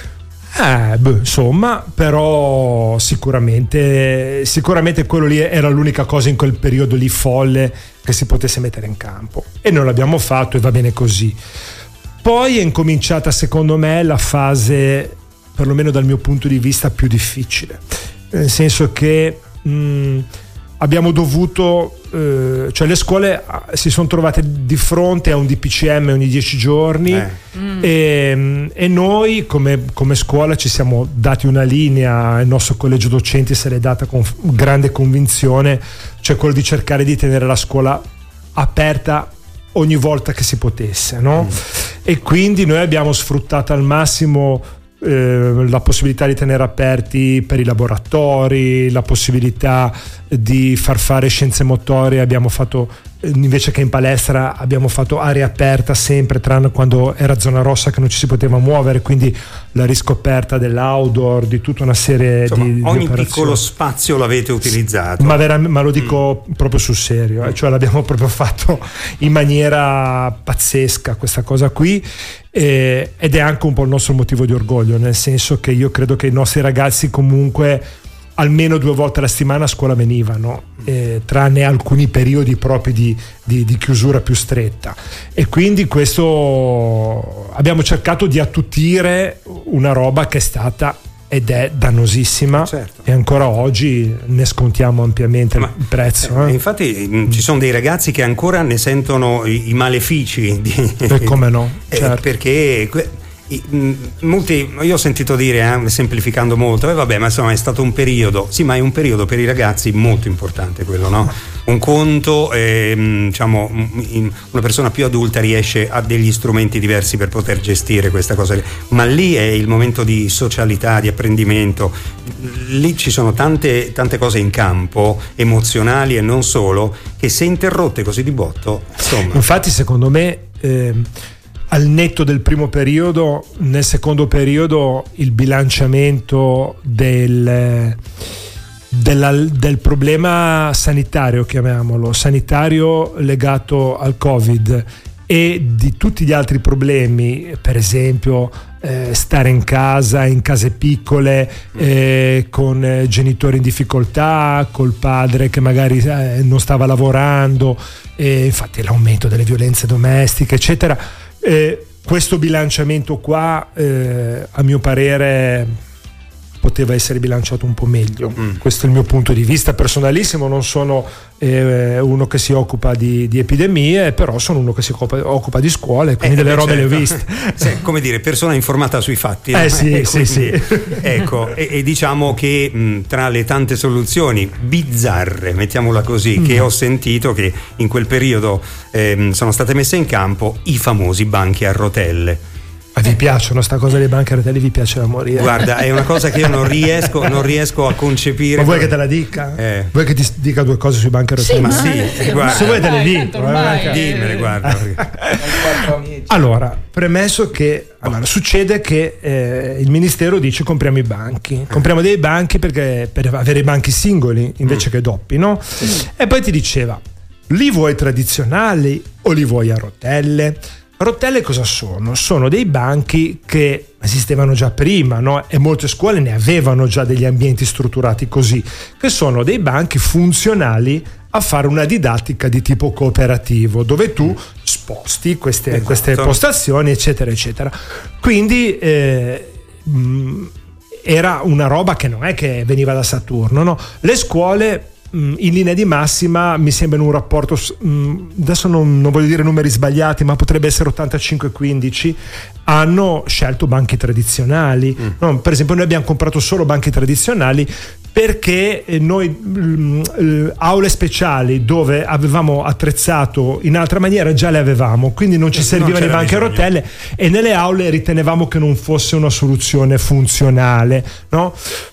Eh, beh, insomma, però sicuramente sicuramente quello lì era l'unica cosa in quel periodo lì folle che si potesse mettere in campo e noi l'abbiamo fatto e va bene così. Poi è incominciata secondo me la fase, perlomeno dal mio punto di vista, più difficile, nel senso che mh, abbiamo dovuto eh, cioè le scuole si sono trovate di fronte a un D P C M ogni dieci giorni eh. mm. e, e noi come, come scuola ci siamo dati una linea, il nostro collegio docenti se l'è data con grande convinzione, cioè quello di cercare di tenere la scuola aperta ogni volta che si potesse, no? mm. E quindi noi abbiamo sfruttato al massimo la possibilità di tenere aperti per i laboratori, la possibilità di far fare scienze motorie, abbiamo fatto invece che in palestra abbiamo fatto area aperta sempre tranne quando era zona rossa che non ci si poteva muovere, quindi la riscoperta dell'outdoor, di tutta una serie Insomma, di, ogni di piccolo spazio l'avete utilizzato, ma, vera, ma lo dico mm. proprio sul serio, eh? Cioè l'abbiamo proprio fatto in maniera pazzesca questa cosa qui. Eh, ed è anche un po' il nostro motivo di orgoglio, nel senso che io credo che i nostri ragazzi comunque almeno due volte alla settimana a scuola venivano, eh, tranne alcuni periodi proprio di, di, di chiusura più stretta, e quindi questo abbiamo cercato di attutire una roba che è stata ed è dannosissima, certo. E ancora oggi ne scontiamo ampiamente Ma, il prezzo. Eh? Infatti mh, ci sono dei ragazzi che ancora ne sentono i, i malefici di, e come no, certo. eh, perché que, i, mh, molti, io ho sentito dire eh, semplificando molto, e eh, vabbè, ma insomma è stato un periodo, sì, ma è un periodo per i ragazzi molto importante quello, no? Un conto, eh, diciamo, una persona più adulta riesce a degli strumenti diversi per poter gestire questa cosa, ma lì è il momento di socialità, di apprendimento, lì ci sono tante, tante cose in campo, emozionali e non solo, che se interrotte così di botto, insomma. Infatti secondo me eh, al netto del primo periodo, nel secondo periodo il bilanciamento del... Della, del problema sanitario, chiamiamolo sanitario legato al Covid, e di tutti gli altri problemi, per esempio eh, stare in casa, in case piccole, eh, con eh, genitori in difficoltà, col padre che magari eh, non stava lavorando, eh, infatti l'aumento delle violenze domestiche eccetera, eh, questo bilanciamento qua eh, a mio parere poteva essere bilanciato un po' meglio. Mm. Questo è il mio punto di vista personalissimo, non sono eh, uno che si occupa di, di epidemie, però sono uno che si occupa, occupa di scuole, quindi eh, delle beh, robe certo. le ho viste. Sì, come dire, persona informata sui fatti. Eh no? sì, eh, sì, sì. Ecco, e, e diciamo che mh, tra le tante soluzioni bizzarre, mettiamola così, mm. che ho sentito che in quel periodo eh, sono state messe in campo i famosi banchi a rotelle. Vi piacciono sta cosa dei banchi a rotelle? Vi piace da morire? Guarda, è una cosa che io non riesco, non riesco a concepire. Ma vuoi che te la dica? Eh. Vuoi che ti dica due cose sui banchi a rotelle? Sì, ma ma sì, sì, guarda. Se vuoi te le dico. ormai, eh, Dimmele, guarda. Allora, premesso che allora, succede che eh, il ministero dice compriamo i banchi, compriamo dei banchi perché per avere i banchi singoli invece mm. che doppi, no? Sì. E poi ti diceva, li vuoi tradizionali o li vuoi a rotelle? Rotelle cosa sono? Sono dei banchi che esistevano già prima, no? E molte scuole ne avevano già degli ambienti strutturati così, che sono dei banchi funzionali a fare una didattica di tipo cooperativo, dove tu sposti queste, esatto. queste postazioni, eccetera, eccetera. Quindi eh, mh, era una roba che non è che veniva da Saturno, no? Le scuole in linea di massima mi sembra in un rapporto, adesso non, non voglio dire numeri sbagliati, ma potrebbe essere ottantacinque quindici, hanno scelto banchi tradizionali. Mm. No, per esempio noi abbiamo comprato solo banchi tradizionali perché noi mh, aule speciali dove avevamo attrezzato in altra maniera già le avevamo, quindi non ci servivano i banchi bisogno. a rotelle, e nelle aule ritenevamo che non fosse una soluzione funzionale, no?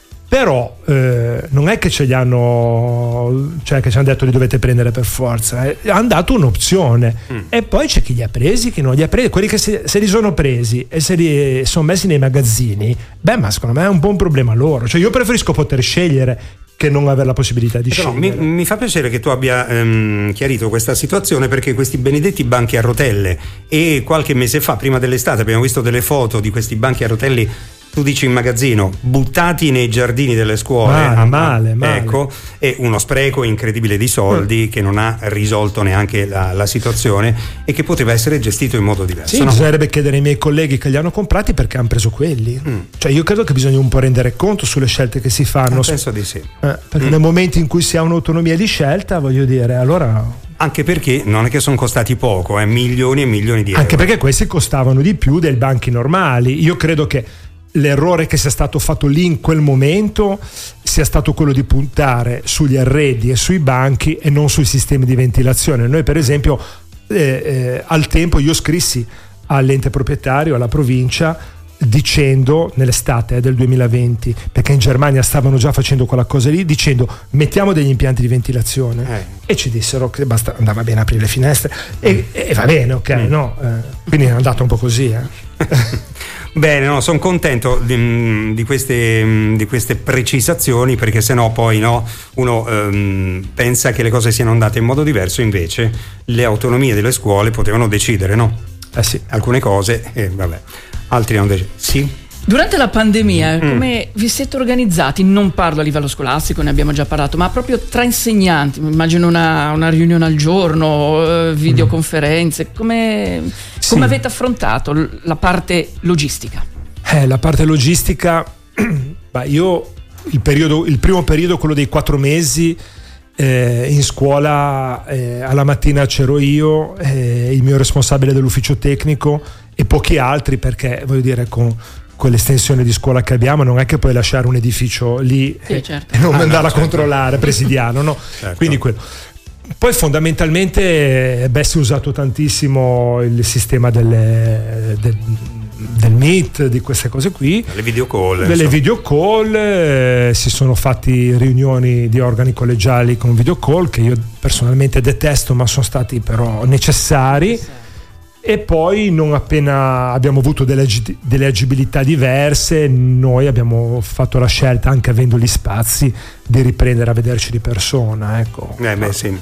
Però eh, non è che ce li hanno, cioè che ci hanno detto li dovete prendere per forza, eh. hanno dato un'opzione mm. e poi c'è chi li ha presi, chi non li ha presi. Quelli che se, se li sono presi e se li sono messi nei magazzini, beh, ma secondo me è un po' un problema loro. Cioè io preferisco poter scegliere che non avere la possibilità di Però scegliere. Mi, mi fa piacere che tu abbia ehm, chiarito questa situazione, perché questi benedetti banchi a rotelle, e qualche mese fa, prima dell'estate, abbiamo visto delle foto di questi banchi a rotelle, tu dici in magazzino, buttati nei giardini delle scuole, male, ah, male, male. Ecco, è uno spreco incredibile di soldi mm. che non ha risolto neanche la, la situazione e che poteva essere gestito in modo diverso. Sì, no? bisognerebbe chiedere ai miei colleghi che li hanno comprati perché hanno preso quelli. Mm. Cioè io credo che bisogna un po' rendere conto sulle scelte che si fanno. Ah, penso di sì. Eh, perché mm. nel momento in cui si ha un'autonomia di scelta, voglio dire, allora... Anche perché non è che sono costati poco, eh, milioni e milioni di euro. Anche perché questi costavano di più dei banchi normali. Io credo che l'errore che sia stato fatto lì in quel momento sia stato quello di puntare sugli arredi e sui banchi e non sui sistemi di ventilazione. Noi per esempio eh, eh, al tempo io scrissi all'ente proprietario, alla provincia, dicendo nell'estate eh, del duemilaventi, perché in Germania stavano già facendo quella cosa lì, dicendo mettiamo degli impianti di ventilazione eh. e ci dissero che basta, andava bene aprire le finestre e, e va bene, ok, mm. no? Eh, quindi è andato un po' così eh. Bene, no, sono contento di, di, queste, di queste precisazioni, perché sennò poi no, uno ehm, pensa che le cose siano andate in modo diverso, invece le autonomie delle scuole potevano decidere, no? Eh sì. Alcune cose e eh, vabbè, altri non decidono. Sì. Durante la pandemia, mm. come vi siete organizzati? Non parlo a livello scolastico, ne abbiamo già parlato, ma proprio tra insegnanti. Immagino una, una riunione al giorno, eh, videoconferenze. Come, sì. come avete affrontato la parte logistica? Eh, la parte logistica, beh, io il periodo, il primo periodo, quello dei quattro mesi, eh, in scuola eh, alla mattina c'ero io, eh, il mio responsabile dell'ufficio tecnico e pochi altri, perché voglio dire con quell'estensione di scuola che abbiamo non è che puoi lasciare un edificio lì sì, e, certo. e non ah, andare no, a certo. controllare presidiano, no? Certo. Quindi quello. Poi fondamentalmente beh, si è usato tantissimo il sistema delle, del, del Meet, di queste cose qui, le video call, delle video call, eh, si sono fatti riunioni di organi collegiali con video call che io personalmente detesto, ma sono stati però necessari. Sì. E poi non appena abbiamo avuto delle, delle agibilità diverse, noi abbiamo fatto la scelta, anche avendo gli spazi, di riprendere a vederci di persona, ecco. Eh beh sì,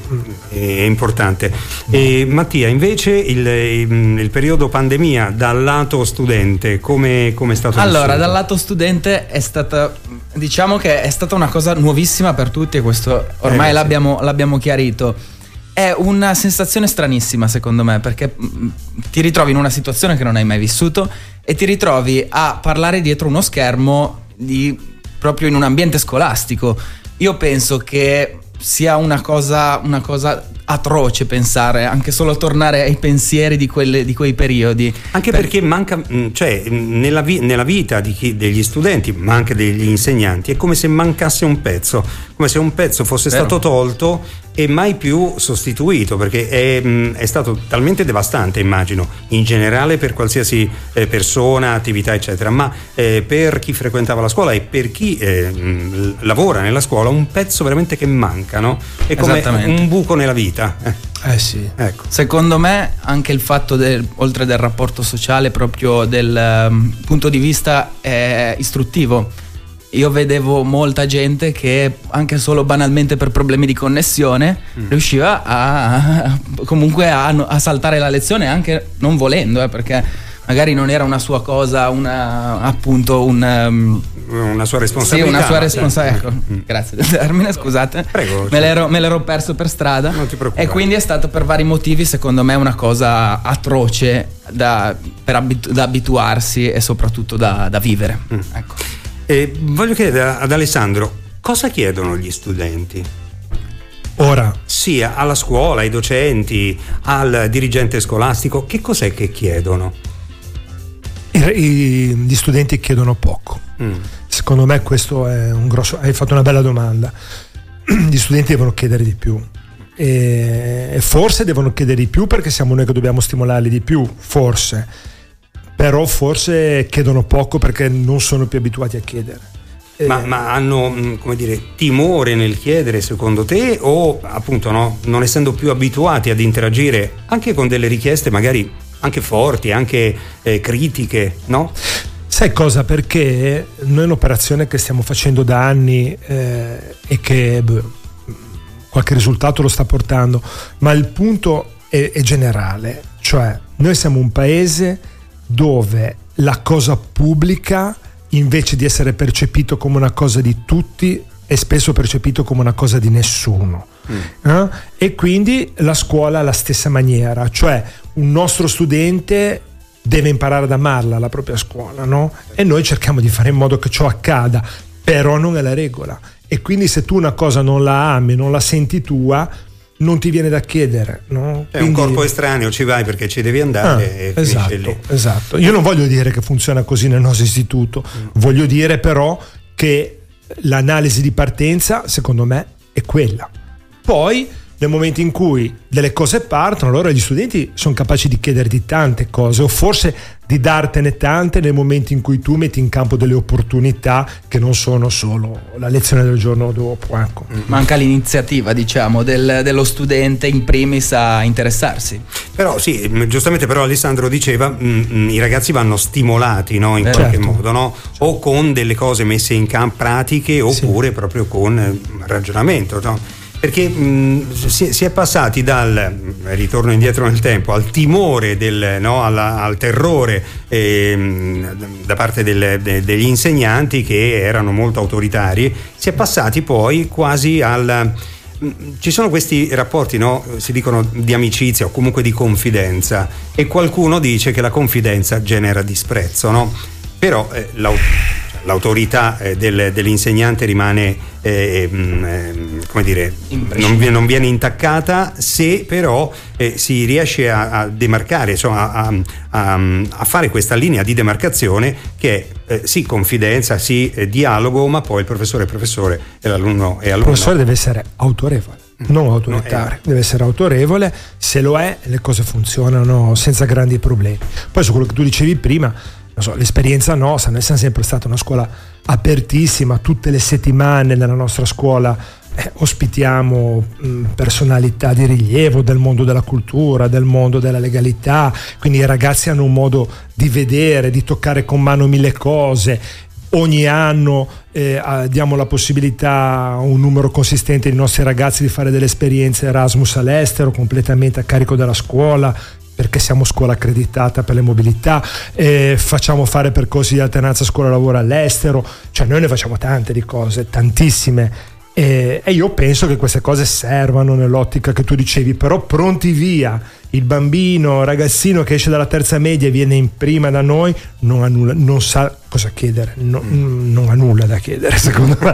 è importante. E Mattia, invece il, il, il periodo pandemia dal lato studente come è stato? Allora, vissuto? dal lato studente è stata, diciamo che è stata una cosa nuovissima per tutti, e questo ormai eh, l'abbiamo, sì. l'abbiamo chiarito. È una sensazione stranissima secondo me, perché ti ritrovi in una situazione che non hai mai vissuto e ti ritrovi a parlare dietro uno schermo di, proprio in un ambiente scolastico. Io penso che sia una cosa, una cosa atroce pensare, anche solo tornare ai pensieri di, quelle, di quei periodi. Anche perché manca, cioè nella, vi, nella vita di chi, degli studenti, ma anche degli insegnanti, è come se mancasse un pezzo, come se un pezzo fosse Vero. stato tolto e mai più sostituito, perché è, è stato talmente devastante, immagino, in generale per qualsiasi eh, persona, attività eccetera, ma eh, per chi frequentava la scuola e per chi eh, mh, lavora nella scuola, un pezzo veramente che manca, no? È come un buco nella vita. Eh. Eh sì. Ecco. Secondo me anche il fatto del, oltre del rapporto sociale, proprio del um, punto di vista eh, istruttivo. Io vedevo molta gente che anche solo banalmente per problemi di connessione mm. riusciva a, a comunque a, a saltare la lezione anche non volendo, eh, perché magari non era una sua cosa, una appunto un um, una sua responsabilità. Sì, una sua responsabilità. Ecco, mm. grazie del termine, scusate. Prego. Me l'ero, me l'ero perso per strada. Non ti preoccupare. E quindi è stato per vari motivi, secondo me, una cosa atroce da, per abitu- da abituarsi e soprattutto da, da vivere. Mm. Ecco. E voglio chiedere ad Alessandro, cosa chiedono gli studenti? Ora, sia alla scuola, ai docenti, al dirigente scolastico, che cos'è che chiedono? I, i, gli studenti chiedono poco. Mm. Secondo me questo è un grosso. Hai fatto una bella domanda. Gli studenti devono chiedere di più. E forse devono chiedere di più perché siamo noi che dobbiamo stimolarli di più, forse. Però forse chiedono poco perché non sono più abituati a chiedere. Ma, ma hanno, come dire, timore nel chiedere, secondo te, o appunto no, non essendo più abituati ad interagire anche con delle richieste magari anche forti, anche eh, critiche, no? Sai cosa? Perché noi è un'operazione che stiamo facendo da anni eh, e che beh, qualche risultato lo sta portando, ma il punto è, è generale, cioè noi siamo un paese dove la cosa pubblica, invece di essere percepito come una cosa di tutti, è spesso percepito come una cosa di nessuno. Mm. Eh? E quindi la scuola alla stessa maniera, cioè un nostro studente deve imparare ad amarla la propria scuola, no? E noi cerchiamo di fare in modo che ciò accada, però non è la regola. E quindi se tu una cosa non la ami, non la senti tua, non ti viene da chiedere, no? È Quindi... un corpo estraneo, ci vai perché ci devi andare ah, e esatto, finisce lì. Esatto. Io non voglio dire che funziona così nel nostro istituto, mm. voglio dire però che l'analisi di partenza, secondo me, è quella. Poi, nel momento in cui delle cose partono, allora gli studenti sono capaci di chiederti tante cose, o forse di dartene tante nel momento in cui tu metti in campo delle opportunità che non sono solo la lezione del giorno dopo. Ecco. Manca l'iniziativa, diciamo, del, dello studente in primis a interessarsi. Però sì, giustamente però Alessandro diceva mh, i ragazzi vanno stimolati, no, in eh, qualche certo. modo, no? O con delle cose messe in campo pratiche oppure sì. proprio con eh, ragionamento, no? Perché mh, si, si è passati dal, ritorno indietro nel tempo, al timore, del, no, alla, al terrore eh, da parte del, de, degli insegnanti che erano molto autoritari, si è passati poi quasi al... Ci sono questi rapporti, no? Si dicono di amicizia o comunque di confidenza, e qualcuno dice che la confidenza genera disprezzo, no? Però eh, l'autorità l'autorità eh, del, dell'insegnante rimane eh, eh, come dire non, non viene intaccata se però eh, si riesce a, a demarcare, insomma a, a, a fare questa linea di demarcazione che è eh, sì confidenza, sì eh, dialogo, ma poi il professore è professore e l'alunno è alunno. Il professore deve essere autorevole, non autoritario, no, è... deve essere autorevole. Se lo è, le cose funzionano senza grandi problemi. Poi su quello che tu dicevi prima, non so, l'esperienza nostra, noi siamo sempre stata una scuola apertissima, tutte le settimane nella nostra scuola eh, ospitiamo mh, personalità di rilievo del mondo della cultura, del mondo della legalità, quindi i ragazzi hanno un modo di vedere, di toccare con mano mille cose. Ogni anno eh, diamo la possibilità a un numero consistente di nostri ragazzi di fare delle esperienze Erasmus all'estero completamente a carico della scuola, perché siamo scuola accreditata per le mobilità, eh, facciamo fare percorsi di alternanza scuola-lavoro all'estero, cioè noi ne facciamo tante di cose, tantissime, e, e io penso che queste cose servano nell'ottica che tu dicevi, però pronti via, il bambino, ragazzino che esce dalla terza media e viene in prima da noi non ha nulla, non sa cosa chiedere, no, mm. non ha nulla da chiedere secondo me.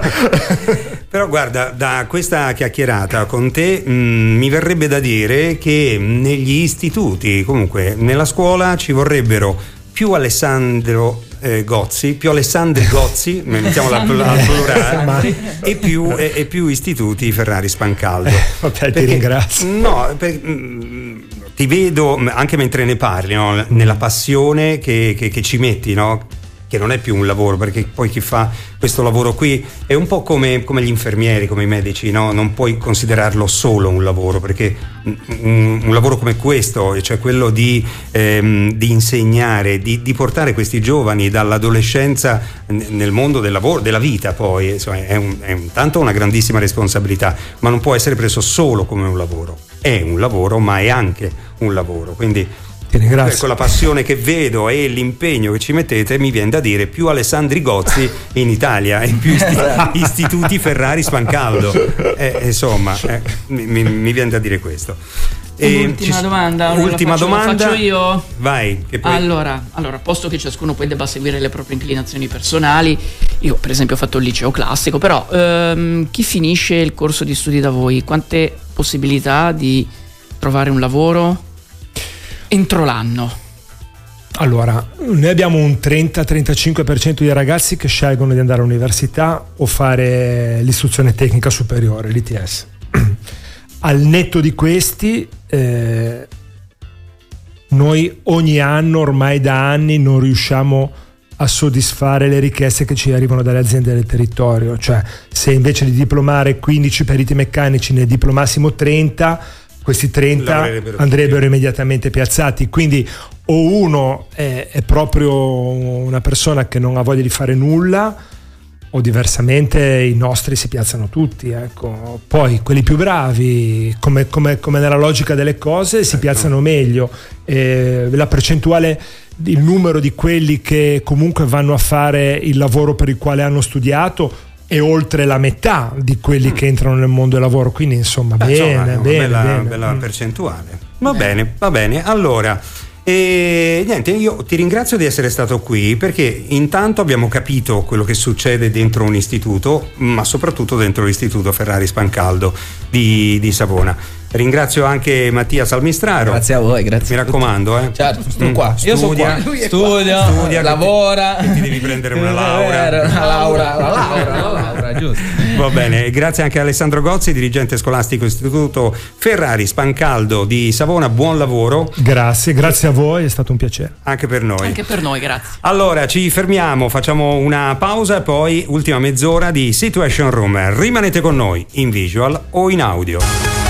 Però guarda, da questa chiacchierata con te mh, mi verrebbe da dire che negli istituti, comunque nella scuola, ci vorrebbero più Alessandro eh, Gozzi, più Alessandri Gozzi, mettiamola al plurale, e più, e, e più istituti Ferrari Spancaldo. Vabbè, perché, ti ringrazio. No, per, mh, ti vedo anche mentre ne parli, no? Nella passione che, che, che ci metti, no? Che non è più un lavoro, perché poi chi fa questo lavoro qui è un po' come, come gli infermieri, come i medici, no? Non puoi considerarlo solo un lavoro, perché un, un lavoro come questo, cioè quello di, ehm, di insegnare, di, di portare questi giovani dall'adolescenza nel mondo del lavoro, della vita poi, insomma, è, un, è un, tanto una grandissima responsabilità, ma non può essere preso solo come un lavoro. È un lavoro, ma è anche un lavoro, quindi con la passione che vedo e l'impegno che ci mettete, mi viene da dire più Alessandri Gozzi in Italia e più isti- istituti Ferrari Spancaldo, eh, insomma eh, mi, mi viene da dire questo. E ultima ci... domanda, ultima la faccio, domanda la faccio io. Vai, che poi... allora, allora, posto che ciascuno poi debba seguire le proprie inclinazioni personali, io per esempio ho fatto il liceo classico, però ehm, chi finisce il corso di studi da voi, quante possibilità di trovare un lavoro entro l'anno? Allora, noi abbiamo un trenta trentacinque per cento di ragazzi che scelgono di andare all'università o fare l'istruzione tecnica superiore, l'I T S. Al netto di questi, eh, noi ogni anno, ormai da anni, non riusciamo a soddisfare le richieste che ci arrivano dalle aziende del territorio. Cioè, se invece di diplomare quindici periti meccanici ne diplomassimo trenta, questi trenta andrebbero immediatamente piazzati. Quindi o uno è, è proprio una persona che non ha voglia di fare nulla, o diversamente i nostri si piazzano tutti, ecco. Poi quelli più bravi, come, come, come nella logica delle cose, si piazzano meglio. Eh, la percentuale, il numero di quelli che comunque vanno a fare il lavoro per il quale hanno studiato è oltre la metà di quelli mm. che entrano nel mondo del lavoro, quindi insomma, Beh, bene, insomma, bene, bella, bene. bella percentuale. Va bene. bene, va bene. Allora, e niente, io ti ringrazio di essere stato qui, perché intanto abbiamo capito quello che succede dentro un istituto, ma soprattutto dentro l'istituto Ferrari Spancaldo di, di Savona. Ringrazio anche Mattia Salmistraro. Grazie a voi, grazie. Mi raccomando, eh. Certo, sto qua. Studia, Io sono qua. Studio, studia, lavora. Che ti, che ti devi prendere una laurea. Una laurea, la laurea, la laurea, giusto. Va bene, grazie anche a Alessandro Gozzi, dirigente scolastico Istituto Ferrari Spancaldo di Savona. Buon lavoro. Grazie, grazie a voi, è stato un piacere. Anche per noi. Anche per noi, grazie. Allora, ci fermiamo, facciamo una pausa e poi ultima mezz'ora di Situation Room. Rimanete con noi in visual o in audio.